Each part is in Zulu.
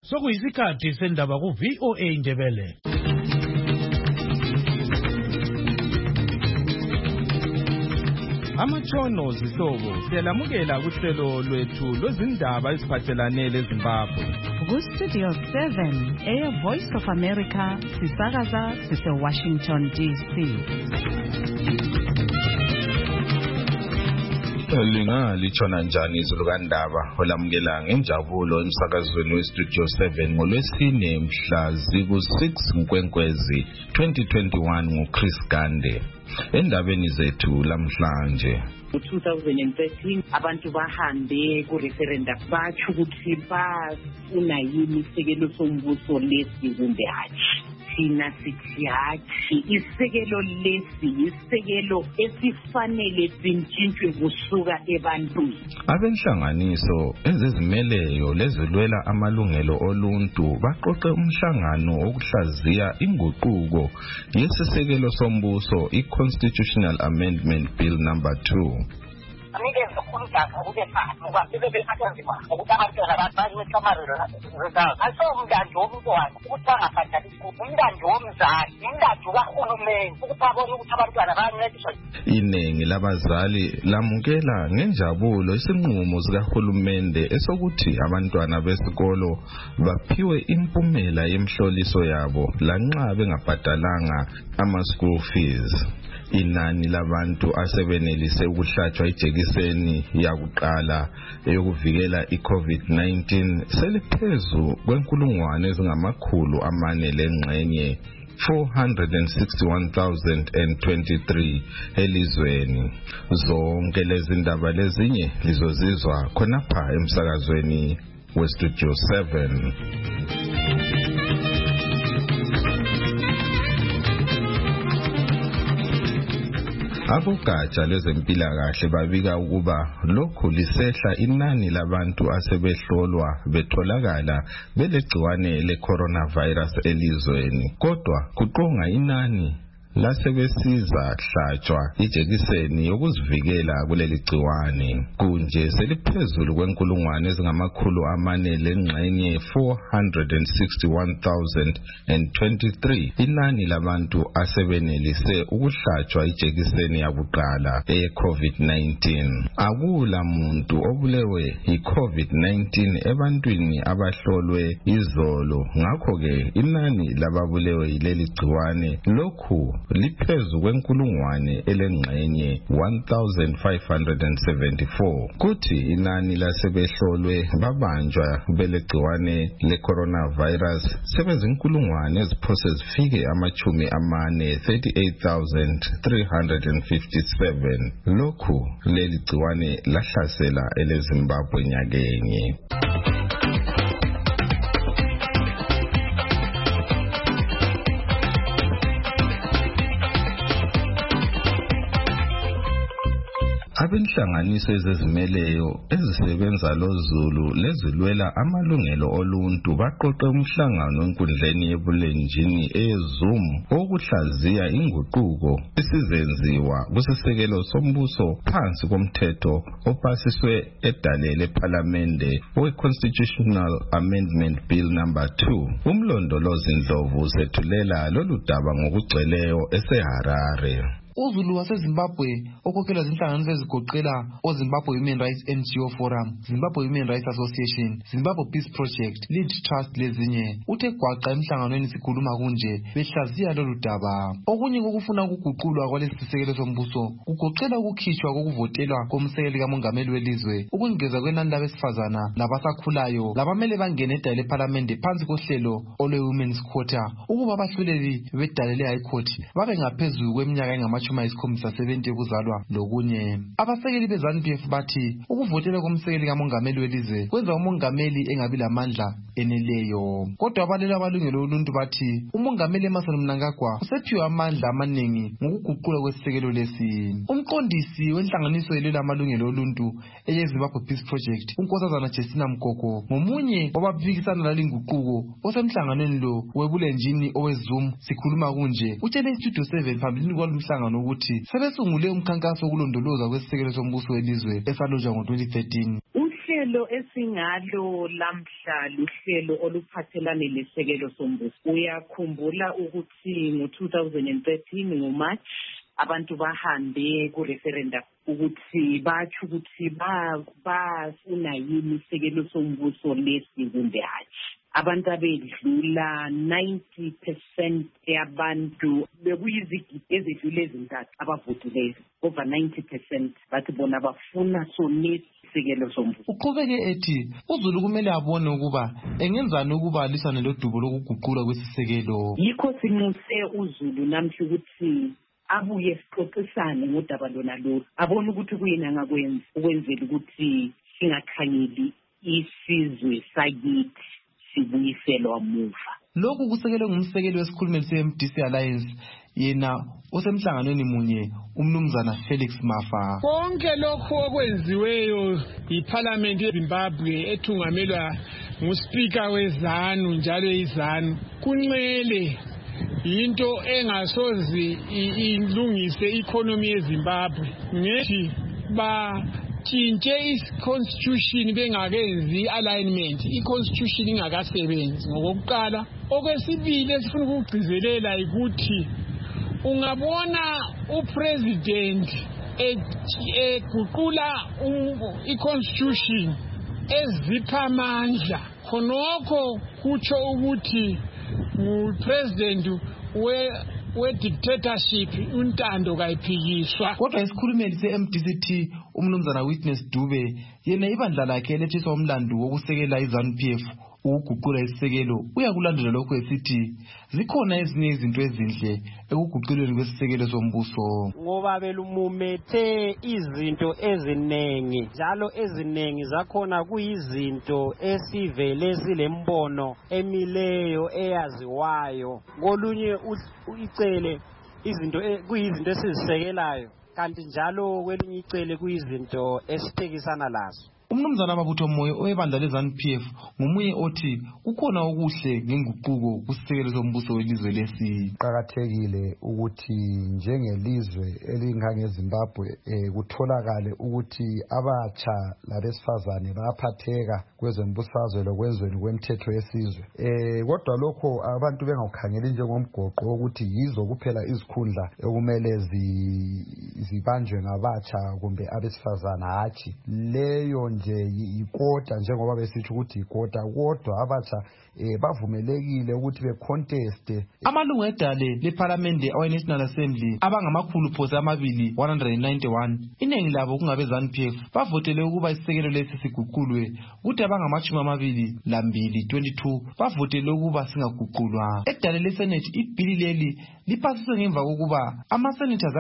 Sokuyisikhathi sendaba ku VOA Indebele. Amatshono zihlobo siyalamukela kuhlelo lwethu lwezindaba eziphathelane leZimbabwe. Ku-Studio 7 Voice of America sisakaza sise-Washington DC. Lingalitshona njani izulu kandaba olamukela ngenjabulo emsakazweni weStudio 7 ngolwesine mhla ziku-6 Nkwenkwezi 2021 nguChris Gande. Endabeni zethu lamhlanje, Ngo-2013 abantu bahambe ku-referendum batsho ukuthi bafuna yini isekelo sombuso lesi kumbe hatshi. Thina sithi hatshi, isekelo lesi isekelo esifanele sintshintshwe kusuka ebantwini. abenhlanganiso ezizimeleyo lezilwela amalungelo oluntu baqoqe umhlangano wokuhlaziya inguquko yesisekelo sombuso i-Constitutional Amendment Bill number 2. Anikeza umdaka ube phansi ngoba bebephathwa ukuthi abantwana bayicamarelo asomndando womntwana ukuthi angabhadali umndando womzali umndando kahulumeni ukuthi abone ukuthi abantwana bayancediswa. Iningi labazali lamukela ngenjabulo isinqumo sikahulumende esokuthi abantwana besikolo baphiwe impumela yemhloliso yabo lanxa bengabhadalanga ama-school fees. Inani labantu asebenelise ukuhlatshwa ijekiseni yakuqala yokuvikela i-COVID-19 seliphezu kwenkulungwane ezingamakhulu amane lengxenye 461,023 elizweni. Zonke lezi ndaba lezinye lizozizwa khonapha emsakazweni weStudio 7. Abogatsha lezempilakahle babika ukuba lokhu lisehla inani labantu asebehlolwa betholakala belegciwane le-coronavirus elizweni, kodwa kuqonga inani lasebesiza hlatshwa ijekiseni yokuzivikela kuleli gciwane kunje seliphezulu kwenkulungwane ezingamakhulu amane lengxenye 461,023 inani labantu asebenelise ukuhlatshwa ijekiseni yakuqala eye-COVID-19. Akula muntu obulewe yi-COVID-19 ebantwini abahlolwe izolo, ngakho-ke inani lababulewe yileli gciwane lokhu liphezu kwenkulungwane elengxenye 1,574. Kuthi inani lasebehlolwe babanjwa belegciwane le-coronavirus sebezinkulungwane eziphose zifike amachumi amane 38,357. Lokhu leli gciwane lahlasela eleZimbabwe nyakenye. Abenhlanganiso ezizimeleyo ezisebenza lozulu lezilwela amalungelo oluntu baqoqe umhlangano enkundleni yebulenjini eZoom okuhlaziya inguquko esizenziwa kusisekelo sombuso phansi komthetho opasiswe edale lePhalamende we-Constitutional Amendment Bill number 2. Umlondolozi Ndlovu sethulela lolu daba ngokugcweleyo eseHarare. uZulu waseZimbabwe okhokhelwa zinhlanganiso ezigoqela oZimbabwe Human Rights NGO Forum, Zimbabwe Human Rights Association, Zimbabwe Peace Project, Lead Trust lezinye uthe gwaqa emhlanganweni sikhuluma kunje behlaziya lolu daba. Okunye kokufuna ukuguqulwa kwalesi sisekelo sombuso kugoqela ukukhishwa kokuvotelwa komsekeli kamongameli welizwe, ukungeza kwenani labesifazana labasakhulayo labamele bangene edale lePhalamende phansi kohlelo olwe-Women's Quota, ukuba abahluleli bedale le-High Court babe ngaphezulu kweminyaka engama-70 yokuzalwa lokunye. Abasekeli be-ZANU-PF bathi ukuvotela komsekeli kamongameli welizwe kwenza umongameli engabi lamandla eneleyo. Kodwa abaleli abalungelo oluntu bathi umongameli Emmerson Mnangagwa usephiwe amandla amaningi ngokuguqula kwesisekelo lesi. Umqondisi wenhlanganiso elwela amalungelo oluntu eyeZimbabwe Peace Project, uNkosazana Justina Mgogo, ngomunye wabaphikisana lalinguquko osemhlanganweni lo webulenjini oweZoom sikhuluma kunje, utshele iStudio 7 phambilini kwalomhlangano ukuthi sebesungule umkhankaso wokulondoloza kwesisekelo sombuso welizwe esalojwa ngo-2013. uhlelo esingalo lamhla luhlelo oluphathelane lesekelo sombuso. Uyakhumbula ukuthi ngo-2013 ngoMarch abantu bahambe ku-referendum ukuthi batsho ukuthi bafuna yini isekelo sombuso lesi kumbe hatshi. Abantu abedlula 90% yabantu bekuyizigidi ezidlule ezintathu abavotileyo. Over 90% bathi bona bafuna sonesi isekelo sombuso. Uqhubeke ethi uZulu kumele abone ukuba engenzani ukuba alisane lodubo lokuguqula kwesisekelo. Yikho sinxuse uZulu namhla ukuthi abuye sixoxisane ngodaba lona lolu, abone ukuthi kuyini angakwenza ukwenzela ukuthi singakhanyeli isizwe sakithi sibuyiselwa muva. Lokhu kusekelwe ngumsekeli wesikhulumeli se-MDC Alliance yena osemhlanganweni munye umnumzana Felix Mafa. Konke lokho okwenziweyo yiParliament yeZimbabwe ethungamelwa nguSpeaker weZANU njalo iZANU kunxele into engasozi ilungise economy yeZimbabwe. Ngethi tshintshe i-constitution bengakenzi alignment, i-constitution ingakasebenzi ngokokuqala. Okwesibili esifuna ukugcizelela ukuthi ungabona upresident eguqula i-constitution ezipha amandla, khonokho kutsho ukuthi ngupresident we-dictatorship untando kayiphikiswa. Kodwa isikhulumeli se-MDC umnumzana Witness Dube yena ibandla lakhe elethiswa umlando wokusekela iZANU-PF ukuguqula isisekelo uyakulandela lokho esithi zikhona ezinye izinto ezinhle ekuguqulweni kwesisekelo sombuso. Ngoba belumumethe izinto ezinengi njalo ezinengi zakhona kuyizinto esivele silembono emileyo eyaziwayo. Kolunye icele izinto kuyizinto esizisekelayo kanti njalo kwelinye icele kuyizinto esiphikisana lazo. Umnumzana Mabutho Moyo oyebandla leZANU-PF ngomunye othi kukhona okuhle ngenguquko kusisekelo sombuso welizwe lesi. Qakathekile ukuthi njengelizwe elingangeZimbabwe kutholakale ukuthi abatsha labesifazane bayaphatheka kwezombusazwe lokwenzweni kwemithetho yesizwe. Kodwa lokho abantu bengakukhangeli njengomgoqo ukuthi yizo kuphela izikhundla ekumele zibanjwe ngabatsha kumbe abesifazane, hatshi leyo nje ikota njengoba besithi ukuthi ikota, kodwa abatsha bavumelekile ukuthi beconteste. Amalungu edale leParliament awe-National Assembly abangamakhulu phose amabili 191 iningi labo kungabe ZANU-PF bavotele ukuba isisekelo lesi siguqulwe, ukuthi abangamashumi 22 bavotele ukuba singaguqulwa. Edale leSenate ibhili leli lipasiswe ngemva kokuba ama-senators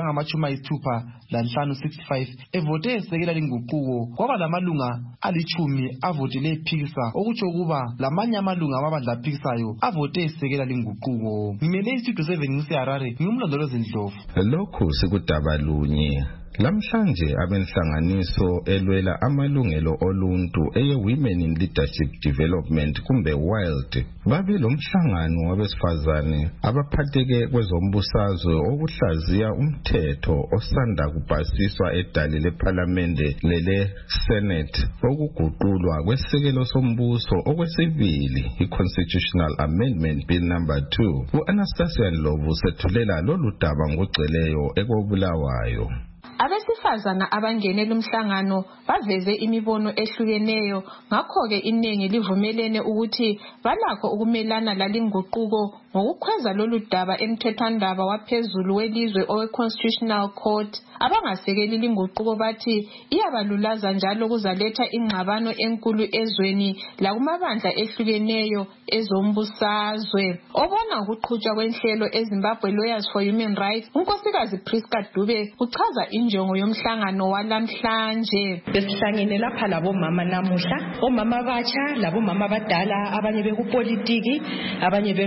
angama-65 evote esekela linguquko, kwaba lamalunga ali10 avotele ephikisa, okutsho ukuba lamanye amalunga amabandla aphikisayo avote esekela linguquko. Ngimele istudio 7 ngiseHarare, ngumlondolozi Ndlovu. Lokhu sikudaba lunye. Lamhlanje abenhlanganiso elwela amalungelo oluntu eye-Women in Leadership Development kumbe WILD babe lomhlangano wabesifazane abaphatheke kwezombusazwe okuhlaziya umthetho osanda kupasiswa edale leParliamente lele Senate okuguqulwa kwesekelo sombuso okwesibili i-Constitutional Amendment Bill number 2. U-Anastasia Ndlovu sethulela lolu daba ngogcweleyo ekobulawayo. Abesifazana abangenela umhlangano baveze imibono ehlukeneyo, ngakho-ke iningi livumelene ukuthi balakho ukumelana lalinguquko ngokukhweza lolu daba emthethwandaba waphezulu welizwe owe-Constitutional Court. Abangasekeli linguquko bathi iyabalulaza njalo kuzaletha ingxabano enkulu ezweni lakumabandla ehlukeneyo ezombusazwe. Obona ukuqhutshwa kwenhlelo eZimbabwe Lawyers for Human Rights, unkosikazi Priska Dube uchaza injongo yomhlangano walamhlanje. Besihlangene lapha labomama namuhla, omama abatsha labomama abadala, abanye bekupolitiki, abanye bengomama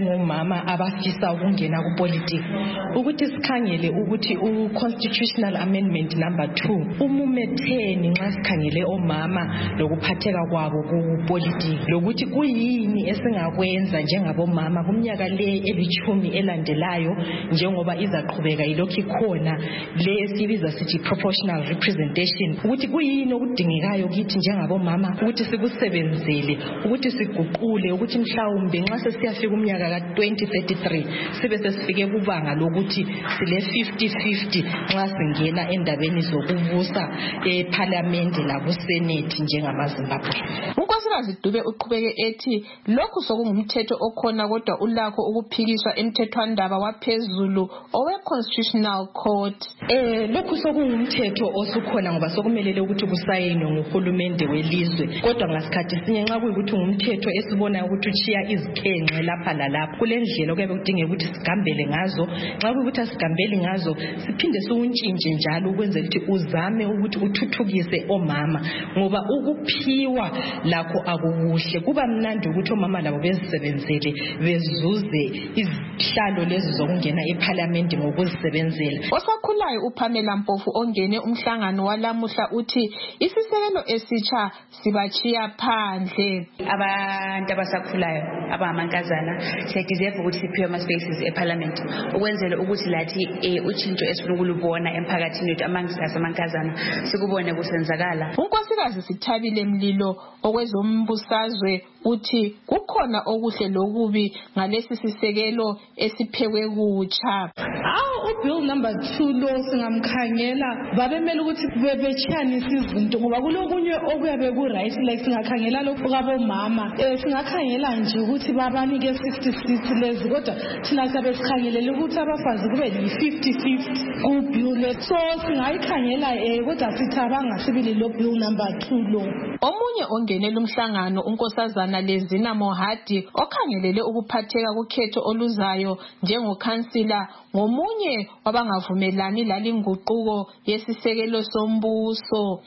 omama abafisa ukungena kupolitiki ukuthi sikhangele ukuthi u-constitutional amendment number 2 umumetheni nxa sikhangele omama lokuphatheka kwabo kupolitiki lokuthi kuyini esingakwenza njengabomama kumnyaka le elitshumi elandelayo njengoba izaqhubeka ilokhu ikhona le esibiza sithi proportional representation ukuthi kuyini okudingekayo kithi njengabomama ukuthi sikusebenzele ukuthi siguqule ukuthi mhlawumbe nxa sesiyafika umnyaka ka-2033 sibe sesifike kubanga lokuthi sile 50-50 nxa singena endabeni zokubusa eParliamente lakuSenate njengamaZimbabwe. uNkosikazi Dube uqhubeke ethi lokhu sokungumthetho okhona kodwa ulakho ukuphikiswa emthethwandaba waphezulu owe-Constitutional Court. Lokhu sokungumthetho osukhona ngoba sokumelele ukuthi kusayinwe nguhulumende welizwe kodwa ngasikhathi sinye nxa kuyikuthi ngumthetho esibona ukuthi uchiya izikhenxe lapha lalapha kule ndlela okuyabe kudingeka ukuthi sigambele ngazo nxa kuyikuthi asigambeli ngazo siphinde siwuntshintshe njalo ukwenzela ukuthi uzame ukuthi uthuthukise omama ngoba ukuphiwa lakho akukuhle kuba mnandi ukuthi omama labo bezisebenzele bezuze izihlalo lezi zokungena eParliament ngokuzisebenzela. Osakhulayo uPamela Mpofu ongene umhlangano walamuhla uthi isisekelo esitsha sibachiya phandle abantu abasakhulayo abamankazana siyadeserve ukuthi siphiwe ama spaces eParliament ukwenzela ukuthi lathi utshintsho esifuna ukulubona emphakathini wethu amankazana sikubone kusenzakala. uNkosikazi Sithabile Mlilo okwezombusazwe uthi kukhona okuhle lokubi ngalesi sisekelo esiphekwe kutsha. Bill number 2 lo singamkhangela babemela ukuthi bebetshanisa izinto ngoba kulokunye okuyabe ku right like singakhangela lokho kabomama singakhangela nje ukuthi babanike 66 lezi kodwa thina sabe sikhangelela ukuthi abafazi kube yi-50-50 ku bill so singayikhangela kodwa sithabanga sibili lo bill number 2 lo. Omunye ongenela umhlangano uNkosazana Lezina Mohadi okhangelele ukuphatheka kukhetho oluzayo njengokhansila ngomunye wabangavumelani lalinguquko yesisekelo sombuso.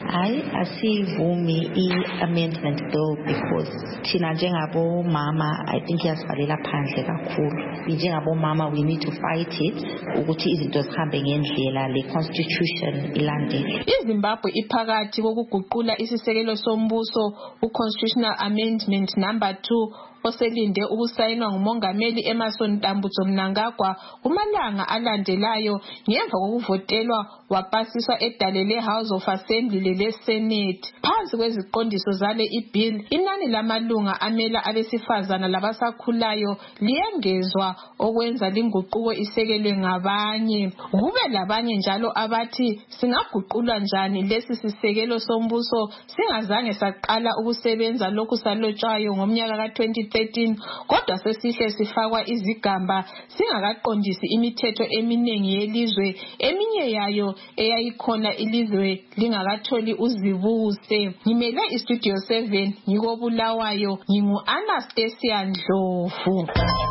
Asivumi i-amendment bill because thina njengabomama I think yasivalela phandle kakhulu. Njengabomama we need to fight it ukuthi izinto zihambe ngendlela le constitution ilandele. iZimbabwe iphakathi kokuguqula isisekelo sombuso u-Constitutional Amendment number 2 oselinde ukusayinwa ngumongameli Emmerson Tambudzo Mnangagwa kumalanga alandelayo ngemva kokuvotelwa wapasiswa edalele House of Assembly lele Senate. Phansi kweziqondiso zale ibill inani lamalunga amela abesifazana labasakhulayo liyengezwa okwenza linguquko isekelwe ngabanye. Kube labanye njalo abathi singaguqulwa njani lesi sisekelo sombuso singazange saqala ukusebenza lokhu salotshwayo ngomnyaka ka-2013 kodwa sesihle sifakwa izigamba singakaqondisi imithetho eminingi yelizwe eminye yayo eyayikhona ilizwe lingakatholi uzibuse. Ngimele iStudio 7 ngikobulawayo ngingu-Anastasia Ndlovu.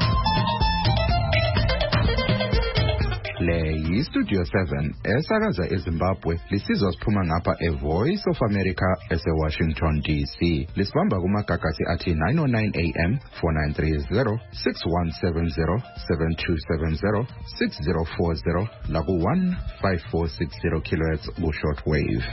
Le yiStudio 7 esakaza eZimbabwe lisizwa siphuma ngapha eVoice of America eseWashington DC. Lisibamba kumagagasi athi 909 AM 4930 6170 7270 6040 laku 15460 kHz ku shortwave.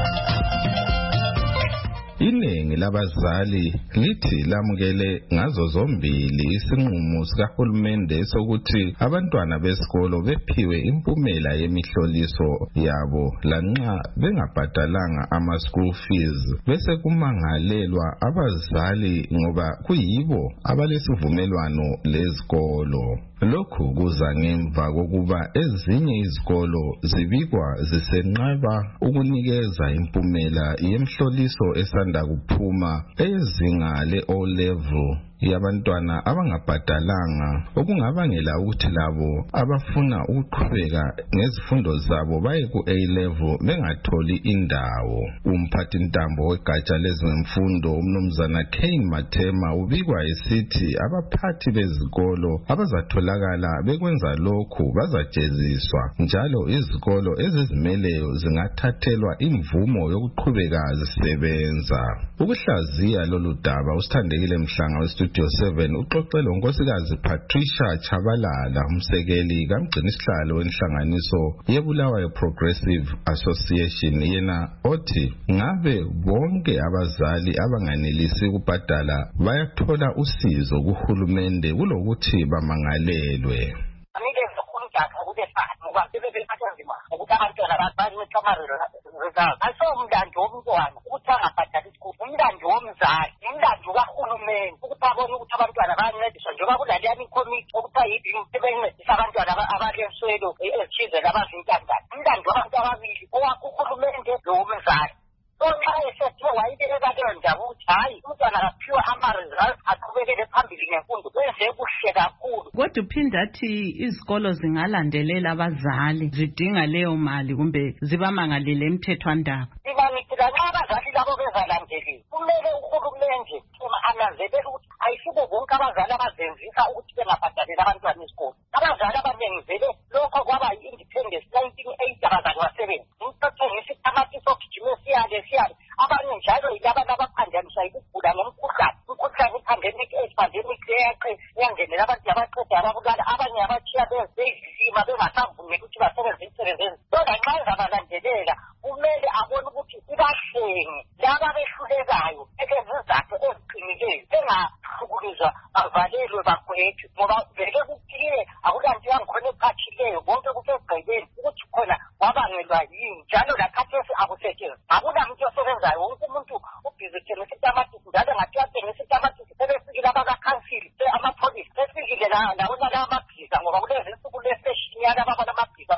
Iningi labazali lithi lamukele ngazo zombili isinqumo sikahulumende sokuthi abantwana besikolo bephiwe impumela yemihloliso yabo lanxa bengabhadalanga ama-school fees bese kumangalelwa abazali ngoba kuyibo abalesivumelwano lezikolo. Lokhu kuza ngemva kokuba ezinye izikolo zibikwa zisenqaba ukunikeza impumela yemhloliso esanda kuphuma ezinga le-O-level yabantwana abangabhadalanga okungabangela ukuthi labo abafuna ukuqhubeka ngezifundo zabo baye ku A-level bengatholi indawo. Umphathintambo wegatsha lezemfundo umnumzana Kane Mathema ubikwa esithi abaphathi bezikolo abazatholakala bekwenza lokhu bazajeziswa njalo izikolo ezizimeleyo zingathathelwa imvumo yokuqhubeka zisebenza. Maphosa. Ukuhlaziya lolu daba usithandekile Mhlanga weStudio 7 uxoxele unkosikazi Patricia Chabalala umsekeli kamgcini isihlalo wenhlanganiso yeBulawayo Progressive Association yena othi ngabe bonke abazali abanganelisi ukubhadala bayathola usizo kuhulumende kulokuthi bamangalelwe. Asomdando womntwana ukuthi angabhadali isikole umndando womzali umndando kahulumeni ukuthi abone ukuthi abantwana bayancediswa njengoba kulaliyani ikomiti okuthiwa yibhimu sebencedisa abantwana abalenswelo ezithize labazintandane umndando wabantu ababili owakho uhulumende lowomzali. Nxa esethiwe wayibeka leyo ndaba ukuthi hayi umntwana akaphiwe ama-results aqhubekele phambili ngemfundo kwenze kuhle kakhulu. Kodwa uphinde athi izikolo zingalandelela abazali zidinga leyo mali kumbe zibamangalele emthethwandaba. Ngithi lanxa abazali labo bezalandelile kumele uhulumende ananzelele ukuthi ayisibo bonke abazali abazenzisa ukuthi bengabhadaleli abantwana esikolo. Abazali abaningi vele lokho kwaba yi-independence 1980 abazali basebenza umthethengisa itamatisi ogijime siyale abanye njalo yilaba abaphanjaniswa yikugula ngomkhuhlane i-pandemic yangenela abantu abaqeda ababulala abanye abatshiya bezizima bengasavumeli ukuthi basebenze emsebenzini. Lona nxa ezabalandelela kumele abone ukuthi ibahlenge laba behlulekayo ezizathu eziqinileyo bengahlukuluzwa bavalelwe bagwetshwe ngoba vele kuphile akulanto yangikhona ephathileyo konke kusegqekeni ukuthi khona wabangelwa yini njalo lakhathesi akusetshenziswa akulamuntu osebenzayo wonke umuntu ubhizi thengisa itamatisi njalo ngathiwa thengisa itamatisi sebefikile abakakhansili amapholisi befikile lawona amabhiza ngoba kulezi nsuku leseshini yala babona amabhiza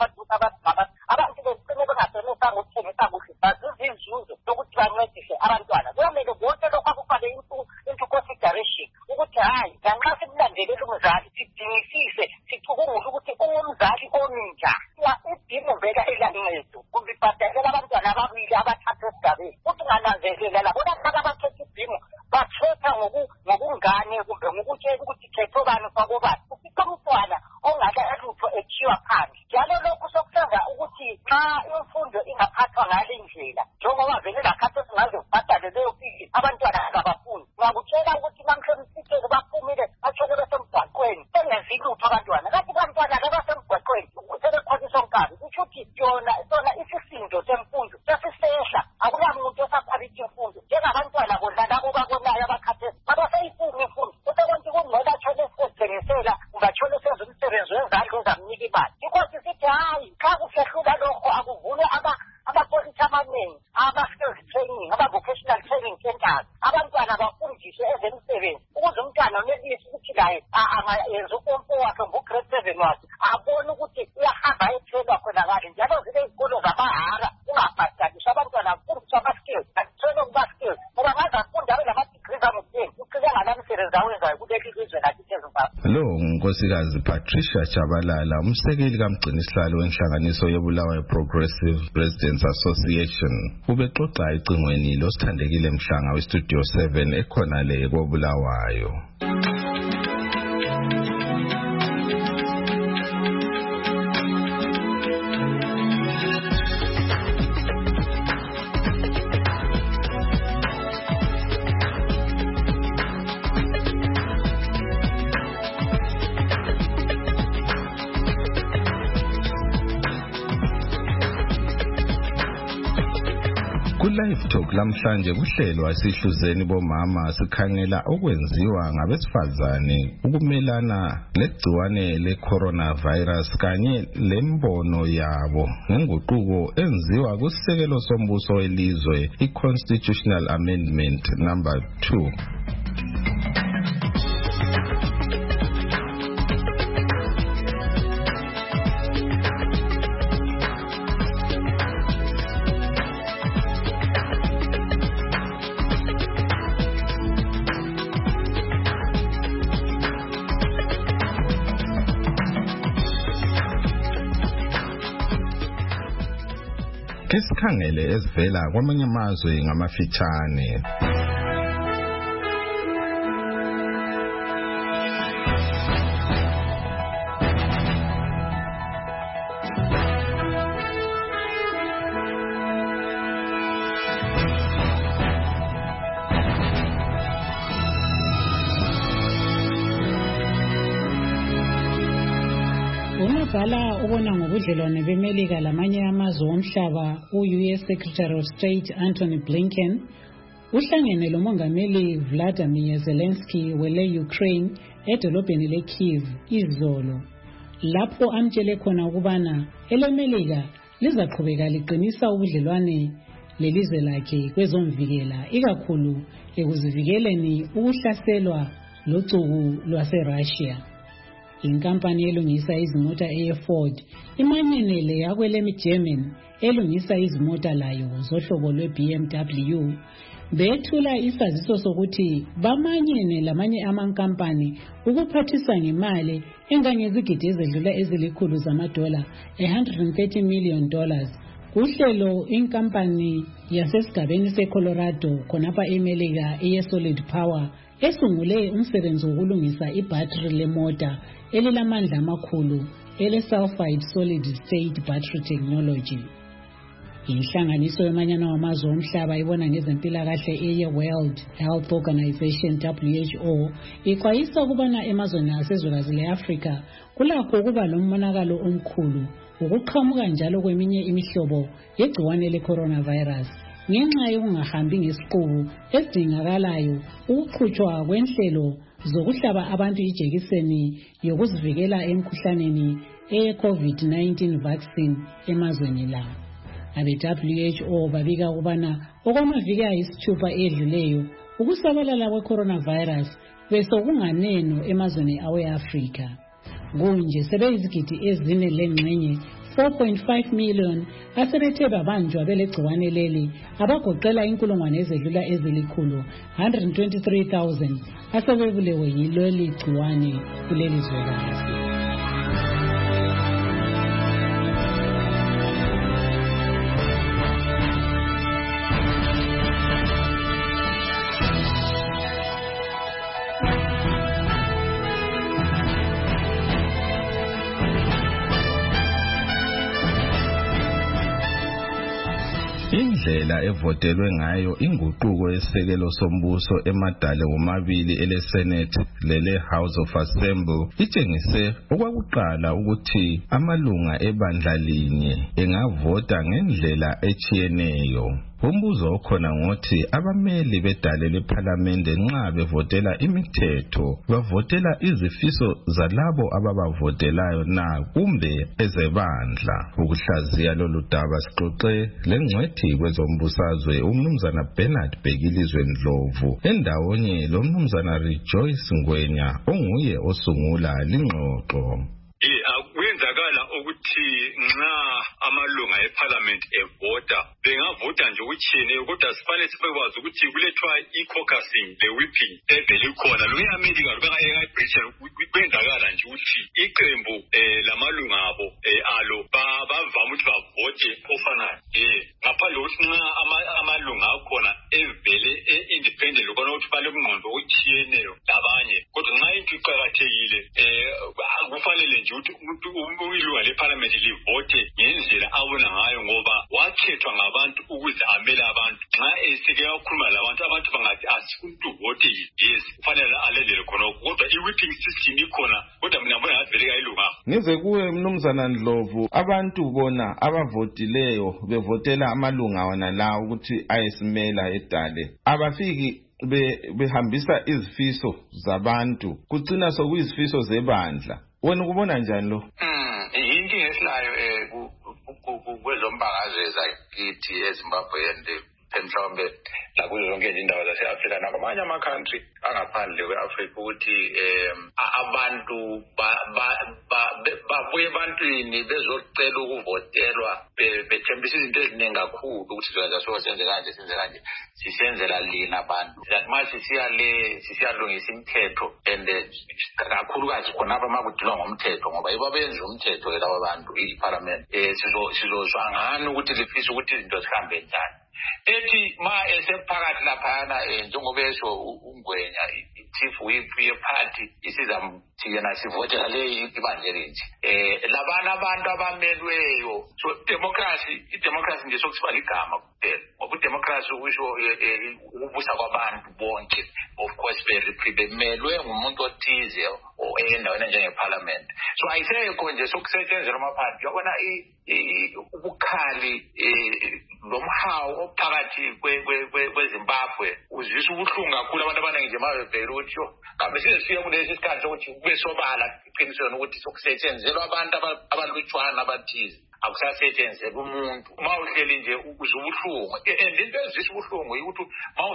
abantu becine bengasenisanga ukuthengisa kuhle bazuza inzuzo yokuthi bancedise abantwana. Kuyomele bonke lokho akufake into consideration ukuthi hayi lanxa simlandelela umzali sidingisise sicubungule ukuthi umzali ominja idingo vele elancedo kumbe ibhadalela abantwana ababili abathathu esigabeni ukuthi ngananzelela labona abakhetha idingo bakhetha ngokungane kumbe ngokutshela ukuthi khetho bani kwakobani ufica umntwana ongakalutho ethiwa phansi njalo lokhu sokusenza ukuthi xa imfundo ingaphathwa ngale ndlela njengoba vele lakhathi singaze kubhadale leyo fisi abantwana abafundi ngakutshela ukuthi namhlanje baphumile bathole besemgwaqweni bengenzi lutho abantwana kathi abantwana abasemgwaqweni sebekhwaniswa nkabi kusho ukuthi sona isisindo semfundo sesisehla akulamuntu osakhwalithi imfundo njengabantwana bona labo babonayo abakhathesi abasayifuni imfundo usekonke kungcola athole esithengisela kumbe athole senza umsebenzi wezandla ozamnika imali because sithi hayi xa kusehlula lokho akuvulwe amapolisi amaningi ama-skills training ama-vocational training centers abantwana bafundiswe ezemisebenzi ukuze umntwana onelisi ukuthi laye angayenza upompo wakhe ngo-grade 7 wakhe abone ukuthi uyahamba ayethelwa khona kade njalo zibe izikolo zamahara ungabhadaliswa abantwana bafundiswa ama-skills athole kuba-skills ngoba ngazafunda abe nama-degrees amuteni ucike ngalamisebenzi awenzayo kuleli lizwe lakithi eZimbabwe. Lo unkosikazi Patricia Chabalala umsekeli kamgcini isihlalo wenhlanganiso yeBulawayo Progressive Presidents Association ubexoxa icingweni losithandekile Mhlanga weStudio 7 ekhona le koBulawayo. Live Talk lamhlanje kuhlelwa sihluzeni bomama sikhangela okwenziwa ngabesifazane ukumelana legciwane le-coronavirus kanye lembono yabo ngenguquko enziwa kusisekelo sombuso welizwe i-Constitutional Amendment number 2. Kesikhangele ezivela kwamanye amazwe ngamafitshane. Unobhala obona ngobudlelwane beMelika lamanye amazwe omhlaba u-US Secretary of State Antony Blinken uhlangene lomongameli Vladimir Zelensky wele-Ukraine edolobheni le-Kyiv izolo, lapho amtshele khona ukubana eleMelika lizaqhubeka liqinisa ubudlelwane lelizwe lakhe kwezomvikela, ikakhulu ekuzivikeleni ukuhlaselwa locuku lwaseRussia. Inkampani elungisa izimota eFord imanyenele yakwele-German elungisa izimota layo zohlobo lwe-BMW bethula isaziso sokuthi bamanyene lamanye amankampani ukuphathisa ngemali engangezigidi ezedlula ezilikhulu zamadola $130 million kuhlelo inkampani yasesigabeni seColorado khonapha eMelika eyeSolid Power esungule umsebenzi wokulungisa ibhatri lemota elilamandla amakhulu ele-sulfide solid state battery technology. Inhlanganiso yomanyano wamazwe omhlaba ibona ngezempilakahle eye-World Health Organization WHO ixwayisa ukubana emazweni asezwekazi le-Afrika kulakho ukuba lomonakalo omkhulu ukuqhamuka njalo kweminye imihlobo yegciwane le-coronavirus ngenxa yokungahambi ngesiqubu esidingakalayo ukuqhutshwa kwenhlelo zokuhlaba abantu ijekiseni yokuzivikela emkhuhlaneni eye-COVID-19 vaccine emazweni la. Abe-WHO babika ukubana okwamaviki ayisithupha edluleyo ukusabalala kwe-coronavirus besokunganeno emazweni awe-Afrika. Kunje sebeyizigidi ezine lengxenye 4.5 million asebethe babanjwa belegciwane leli abagoqela inkulungwane ezedlula ezilikhulu 123,000 asebebulewe yileli gciwane kuleli zwekazi. Indlela evotelwe ngayo inguquko yesekelo sombuso emadale womabili ele-Senate lele-House of Assembly itshengise okwakuqala ukuthi amalunga ebandla linye engavota ngendlela echiyeneyo. Umbuzo okhona ngothi abameli bedale lePhalamende nxa bevotela imithetho bavotela izifiso zalabo ababavotelayo na kumbe ezebandla. Ukuhlaziya lolu daba sixoxe lengcwethi kwezombusazwe umnumzana Bernard Bhekilizwe Ndlovu endawonye lomnumzana Rejoice Ngwenya onguye osungula lingxoxo. Kuyenzakala ukuthi nxa amalunga eParliament evota bengavota nje ukutshiyeneyo kodwa sifanele sibekwazi ukuthi kulethwa i-caucusing le-whipping evele ikhona lo eAmerica bengayibrecha kwenzakala nje ukuthi iqembu lamalunga abo alo bavama ukuthi bavote ofanayo ngaphandle kokuthi nxa amalunga akhona evele independent lokona ukuthi balobungqondo okutshiyeneyo labanye kodwa nxa into iqakathekile kufanele nje ukuthi ilunga leParliament livote ngendlela abona ngayo ngoba wakhethwa ngabantu ukuze amele abantu. Nxa esike yakhuluma labantu abantu bangathi asifuna uvote yes kufanele alendele khonokho kodwa i-whipping system ikhona kodwa mina ngibona ngathi vele kayilunga. Nize kuwe mnumzana Ndlovu abantu bona abavotileyo bevotela amalunga wona la ukuthi ayesimela edale abafiki behambisa izifiso zabantu kucina sokuyizifiso zebandla. Wena ukubona njani lo? Inkinga esilayo kwezombangazwe zakithi eZimbabwe mhlawumbe lakuzo zonke izindawo zase-Afrika nakwamanye ama-country angaphandle kwe-Afrika ukuthi abantu babuye ebantwini bezocela ukuvotelwa bethembisa izinto eziningi kakhulu ukuthi sizokwenza senze kanje senze kanje sisenzela lina abantu manje sisiyalungisa imithetho and kakhulukazi khonapha makudilwa ngomthetho ngoba yibo abenza umthetho laba bantu iParliament sizozwa ngani ukuthi lifisa ukuthi izinto zihambe njani. Ethi ma esephakathi laphana njengoba esho uNgwenya chief whip yeparty isizamthiyena sivotela le ibandla elinje labana abantu abamelweyo so democracy nje sokusibala igama kuphela ngoba udemocracy usho ukubusa kwabantu bonke of course bemelwe ngumuntu othize endaweni njenge-parliament. So ayisekho nje sokusetshenzela amaphanti. Uyabona ubukhali lomhawu ophakathi kweZimbabwe uzwisa ubuhlungu kakhulu abantu abaningi nje mabebheka ukuthi kambe sizefika kulesi sikhathi sokuthi kube sobala iqinisweni ukuthi sokusetshenzelwa abantu abalutshwana abathize akusasetshenzela umuntu. Uma uhleli nje uzwa ubuhlungu and into ezwisa ubuhlungu yikuthi uma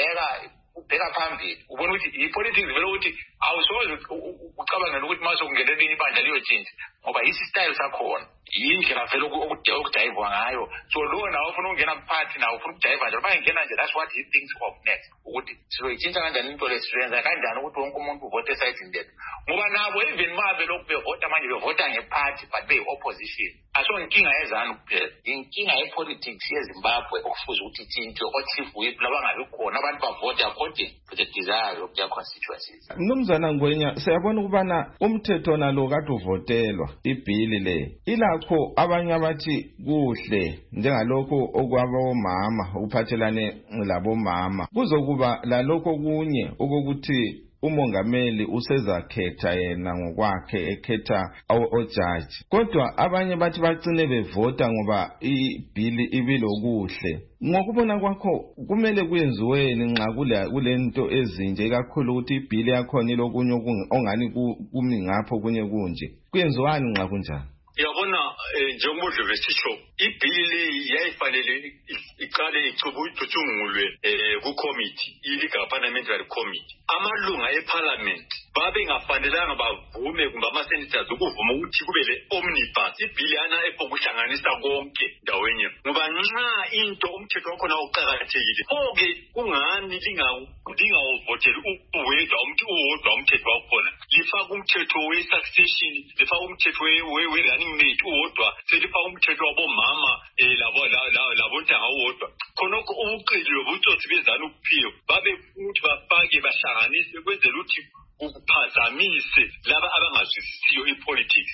ubheka phambili ubona ukuthi i-politics vele ukuthi awusoze ucabangela ukuthi uma sokungena elinye ibandla liyotshintsha ngoba yisi-style sakhona yindlela vele okudayivwa ngayo. So lowo nawo ufuna ukungena kuphathi nawo ufuna ukudayiva nje uma ingena nje that's what he thinks of next ukuthi sizoyitshintsha kanjani into lesiyenza kanjani ukuthi wonke umuntu uvote esayidini lethu ngoba nabo even ma belokhu bevota manje bevota ngephathi but beyi-opposition. Aso inkinga yezanu kuphela inkinga yepolitics yeZimbabwe okufuze ukuthi itshintshwe o-chief whip labangabi khona abantu bavote according to the desire of their constituencies. Mnumzana Ngwenya siyabona ukubana umthetho nalo kade uvotelwa ibhili le ilakho abanye abathi kuhle njengalokho okwabomama uphathelane labomama kuzokuba lalokho kunye okokuthi umongameli usezakhetha yena ngokwakhe ekhetha ojaji kodwa abanye bathi bacine bevota ngoba ibhili ibilokuhle. Ngokubona kwakho kumele kuyenziweni nxa kulento ezinje kakhulu ukuthi ibhili yakhona ilokunye ongani kumi ngapho kunye kunje kuyenziwani nxa kunjani? Yabona njengoba besitsho ibhili yayifanele iqale icubungulwe ku-committee i-legal parliamentary committee. Amalunga e-parliament babengafanelanga bavume kumbe ama-senators ukuvuma ukuthi kube le-omnibus ibhili yana epokuhlanganisa konke ndawenye ngoba nxa into umthetho wakhona uqakathekile oke kungani lingawuvoteli uwedwa umthetho wakhona lifaka umthetho we-succession lifaka umthetho we-running mate uwodwa selifaka umthetho wabomama labontanga uwodwa khonokho ubuqili butsotsi bezanu uphiwo babefuna ukuthi bafake bahlanganise kwenzela ukuthi ukuphazamise laba abangazwisisiyo ipolitics.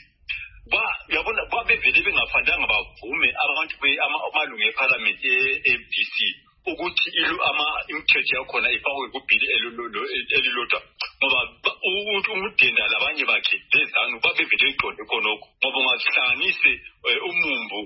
Yabona babevele bengafanelanga bavume abantu amalunga eParliament e-MDC ukuthi imithetho yakhona ifakwe kubhili elilodwa ngoba umudenda labanye bakhe lezanu babevele iqonde khonokho ngoba ungahlanganise umumbu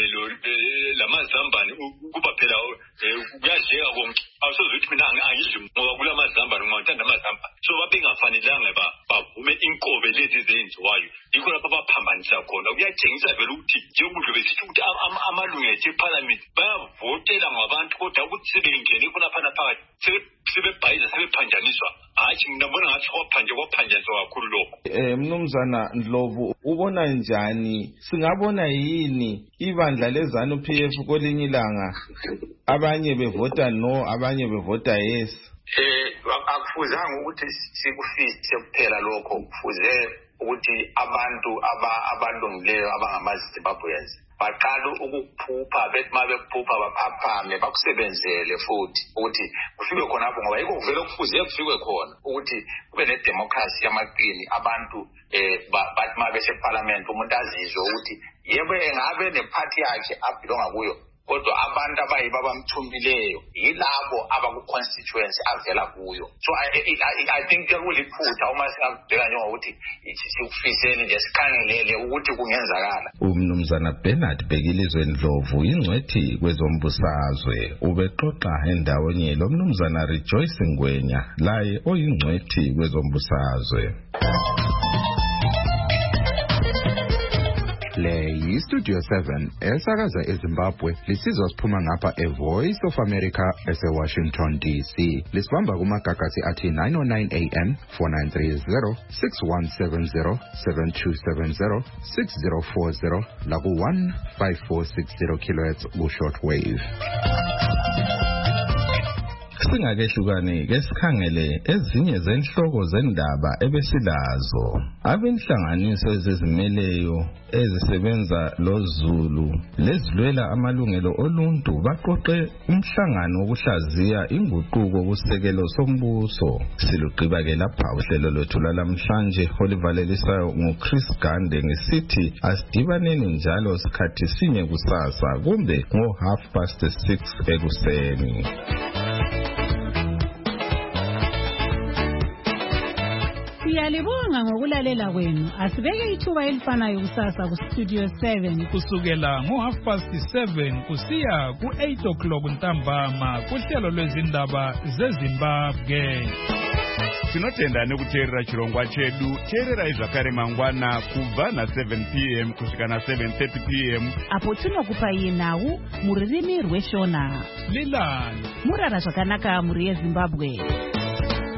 lamazambane kuba phela kuyadleka konke awusozuthi mina angidli ngoba kulamazambane ngithanda amazambane. So babengafanelanga bavume inkobe lezi ezenziwayo yikho lapho baphambanisa khona kuyatshengisa vele ukuthi njengoba besithi ukuthi amalunga eParliament bayavotela ngabantu kodwa ukuthi sebengene khonaphana phakathi sebebhayiza sebephanjaniswa hatshi mina mbona ngathi kwaphanjaniswa kakhulu lokho. Mnumzana Ndlovu ubona njani singabona yini ibandla lezanu PF kolinye ilanga abanye bevota no abanye bevota yes? Akufuzanga ukuthi sikufise kuphela lokho kufuze ukuthi abantu abalungileyo abangamaZimbabweans baqala ukuphupha bethi mabephupha baphaphame bakusebenzele futhi ukuthi kufike khona lapho ngoba yikho kuvele kufuze kufike khona ukuthi kube nedemocracy yamaqini abantu bathi mabese eParliament umuntu azizwe ukuthi yebo engabe nephathi yakhe abhilonga kuyo kodwa abantu abayiba bamthumbileyo yilabo abaku-constituency avela kuyo. So I think kuliphutha uma singabheka njengokuthi sikufiseni nje sikhangelele ukuthi kungenzakala. Umnumzana Bernard Bhekilizwe Ndlovu ingcwethi kwezombusazwe ubexoxa endaweni lomnumzana Rejoice Ngwenya laye oyingcwethi kwezombusazwe. Le yi-Studio 7 esakaza eZimbabwe lisizwa siphuma ngapha eVoice of America ese-Washington DC. Lisibamba kumagagasi athi 909 AM 4930 6170 7270 6040 laku-15460 kHz ku-shortwave. Singakehlukane ke sikhangele ezinye zenhloko zendaba ebesilazo. Abenhlanganiso ezizimeleyo ezisebenza loZulu lezilwela amalungelo oluntu baqoqe umhlangano wokuhlaziya inguquko kusekelo sombuso. Siluqiba ke lapha uhlelo lwethu lalamhlanje olivalelisayo nguChris Gande ngesithi asidibaneni njalo sikhathi sinye kusasa kumbe ngo6:30 ekuseni. Siyalibonga ngokulalela kwenu. Asibeke ithuba elifanayo kusasa ku Studio 7 kusukela ngo7:30 kusiya ku8 o'clock ntambama kuhlelo lwezindaba zeZimbabwe. Tinotenda nekuteerera chirongwa chedu. Teererai zvakare mangwana kubva na7 p.m. kusvika na7:30 p.m. apo tinokupai nhau mururimi rweshona. Lilani murara zvakanaka muri yeZimbabwe.